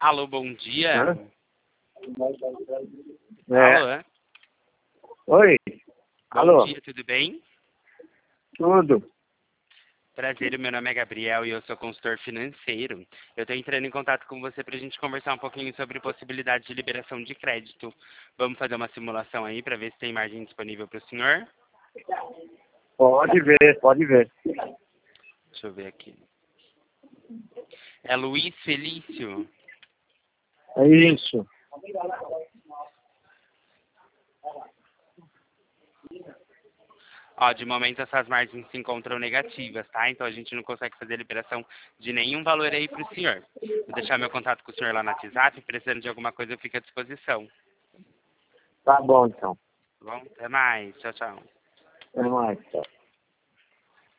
Alô, bom dia. Hã? Alô, é? Oi, Bom alô, dia, tudo bem? tudo. Prazer, meu nome é Gabriel e eu sou consultor financeiro. Eu estou entrando em contato com você para a gente conversar um pouquinho sobre possibilidade de liberação de crédito. Vamos fazer uma simulação aí para ver se tem margem disponível para o senhor? Pode ver, pode ver. Deixa eu ver aqui. É Luiz Felício. É isso. Ó, de momento essas margens se encontram negativas, tá? Então a gente não consegue fazer liberação de nenhum valor aí para o senhor. Vou deixar meu contato com o senhor lá no WhatsApp, precisando de alguma coisa eu fico à disposição. Tá bom, então. Tá bom? Até mais. Tchau, tchau. Até mais, tchau.